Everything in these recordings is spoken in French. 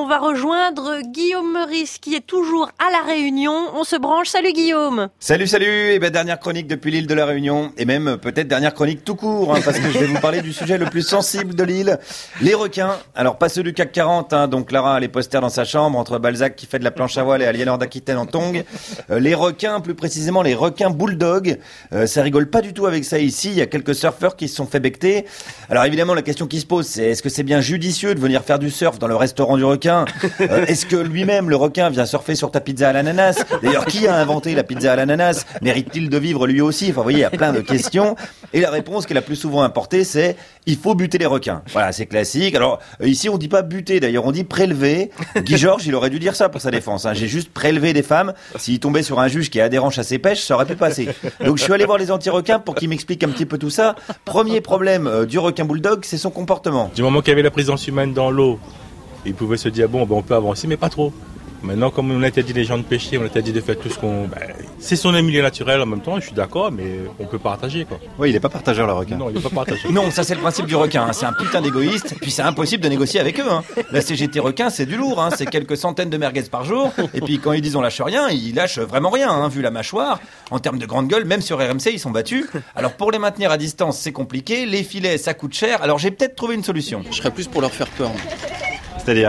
on va rejoindre Guillaume Meurice qui est toujours à La Réunion. On se branche. Salut Guillaume. Salut. Et dernière chronique depuis l'île de La Réunion. Et même peut-être dernière chronique tout court, parce que je vais vous parler du sujet le plus sensible de l'île. Les requins. Alors pas ceux du CAC 40, donc Lara a les posters dans sa chambre, entre Balzac qui fait de la planche à voile et Aliénor d'Aquitaine en tongs. Les requins, plus précisément les requins bulldog. Ça rigole pas du tout avec ça ici. Il y a quelques surfeurs qui se sont fait becter. Alors évidemment, la question qui se pose, c'est est-ce que c'est bien judicieux de venir faire du surf dans le restaurant du requin? Est-ce que lui-même, le requin, vient surfer sur ta pizza à l'ananas? D'ailleurs, qui a inventé la pizza à l'ananas? Mérite-t-il de vivre lui aussi? Enfin, vous voyez, il y a plein de questions. Et la réponse qui est la plus souvent importée, c'est il faut buter les requins. Voilà, c'est classique. Alors, ici, on dit pas buter, d'ailleurs, on dit prélever. Guy Georges, il aurait dû dire ça pour sa défense. J'ai juste prélevé des femmes. S'il tombait sur un juge qui est adhérent à ses pêches, ça aurait pu passer. Donc, je suis allé voir les anti-requins pour qu'ils m'expliquent un petit peu tout ça. Premier problème du requin bulldog, c'est son comportement. Du moment qu'il y avait la présence humaine dans l'eau, il pouvait se dire, on peut avancer, mais pas trop. Maintenant, comme on interdit les gens de pêcher, on interdit de faire tout ce qu'on... c'est son milieu naturel en même temps, je suis d'accord, mais on peut partager, quoi. Oui, il est pas partageur, le requin. Non, il est pas partageur. Non, ça c'est le principe du requin, c'est un putain d'égoïste, puis c'est impossible de négocier avec eux. La CGT requin, c'est du lourd, c'est quelques centaines de merguez par jour, et puis quand ils disent on lâche rien, ils lâchent vraiment rien, vu la mâchoire. En termes de grande gueule, même sur RMC, ils sont battus. Alors pour les maintenir à distance, c'est compliqué, les filets, ça coûte cher, alors j'ai peut-être trouvé une solution. Je serais plus pour leur faire peur. C'est-à-dire ?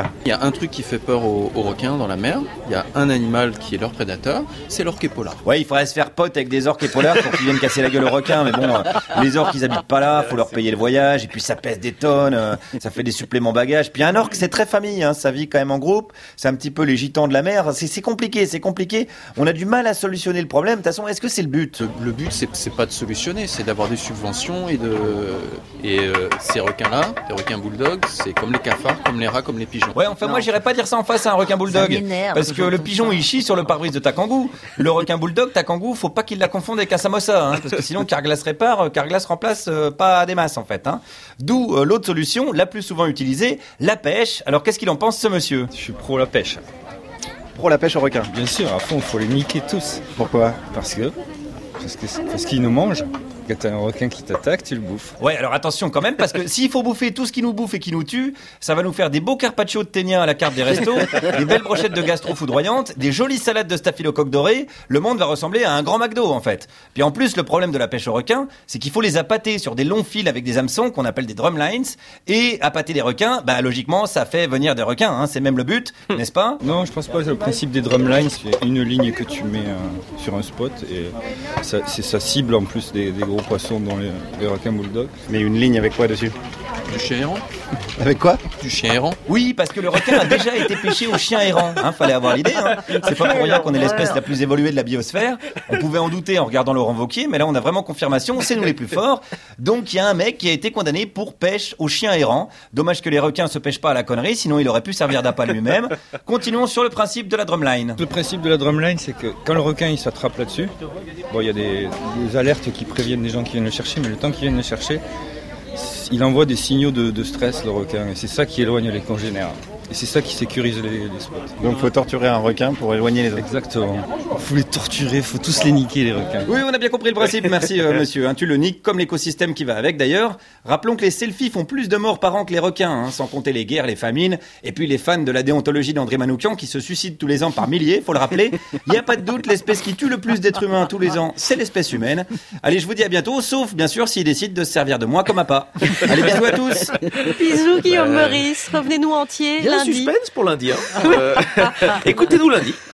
Il y a un truc qui fait peur aux requins dans la mer, il y a un animal qui est leur prédateur, c'est l'orque polar. Ouais, il faudrait se faire pote avec des orques polaires pour qu'ils viennent casser la gueule aux requins, mais bon, les orques ils habitent pas là, faut leur payer le voyage, et puis ça pèse des tonnes, ça fait des suppléments bagages. Puis un orque c'est très famille, ça vit quand même en groupe, c'est un petit peu les gitans de la mer, c'est compliqué, on a du mal à solutionner le problème. De toute façon, est-ce que c'est le but ? Le but c'est pas de solutionner, c'est d'avoir des subventions et ces requins-là, les requins bulldogs, c'est comme les cafards, comme les rats, comme les pigeons. Ouais, enfin moi j'irais pas dire ça en face à un requin bulldog, parce que le pigeon il chie sur le pare-brise de ta kangou. Le requin bulldog, ta kangou, faut pas qu'il la confonde avec un samosa, parce que sinon Carglass répare, Carglass remplace pas des masses en fait. D'où l'autre solution, la plus souvent utilisée, la pêche. Alors qu'est-ce qu'il en pense ce monsieur ? Je suis pro la pêche. Pro la pêche aux requins. Bien sûr, à fond, faut les niquer tous. Pourquoi ? Parce qu'ils nous mangent. Quand t'as un requin qui t'attaque, tu le bouffes. Ouais, alors attention quand même, parce que s'il faut bouffer tout ce qui nous bouffe et qui nous tue, ça va nous faire des beaux carpaccio de ténia à la carte des restos, des belles brochettes de gastro foudroyantes, des jolies salades de staphylocoque doré. Le monde va ressembler à un grand McDo en fait. Puis en plus, le problème de la pêche aux requins, c'est qu'il faut les appâter sur des longs fils avec des hameçons qu'on appelle des drumlines. Et appâter des requins, logiquement, ça fait venir des requins. C'est même le but, n'est-ce pas ? Non, je pense pas. C'est le principe des drumlines, c'est une ligne que tu mets sur un spot et ça cible en plus des gros poissons dans les requins bulldog. Mais une ligne avec quoi dessus ? Du chien errant. Avec quoi ? Du chien errant. Oui, parce que le requin a déjà été pêché au chien errant. Fallait avoir l'idée. C'est pas pour rien qu'on est l'espèce la plus évoluée de la biosphère. On pouvait en douter en regardant Laurent Wauquiez, mais là on a vraiment confirmation, c'est nous les plus forts. Donc il y a un mec qui a été condamné pour pêche au chien errant. Dommage que les requins se pêchent pas à la connerie, sinon il aurait pu servir d'appât lui-même. Continuons sur le principe de la drumline. Le principe de la drumline, c'est que quand le requin il s'attrape là-dessus, il y a des alertes qui préviennent des gens qui viennent le chercher, mais le temps qu'ils viennent le chercher, il envoie des signaux de stress, le requin, et c'est ça qui éloigne les congénères. Et c'est ça qui sécurise les spots. Donc il faut torturer un requin pour éloigner les autres. Exactement. Il faut les torturer, il faut tous les niquer, les requins. Oui, on a bien compris le principe, merci monsieur. Tu le niques comme l'écosystème qui va avec d'ailleurs. Rappelons que les selfies font plus de morts par an que les requins, sans compter les guerres, les famines, et puis les fans de la déontologie d'André Manoukian qui se suicident tous les ans par milliers, faut le rappeler. Il n'y a pas de doute, l'espèce qui tue le plus d'êtres humains tous les ans, c'est l'espèce humaine. Allez, je vous dis à bientôt, sauf bien sûr s'ils décident de se servir de moi comme appât. Allez, bisous à tous. Bisous Guillaume Meurice, revenez-nous entier. Il y a un suspense pour lundi. Écoutez-nous lundi.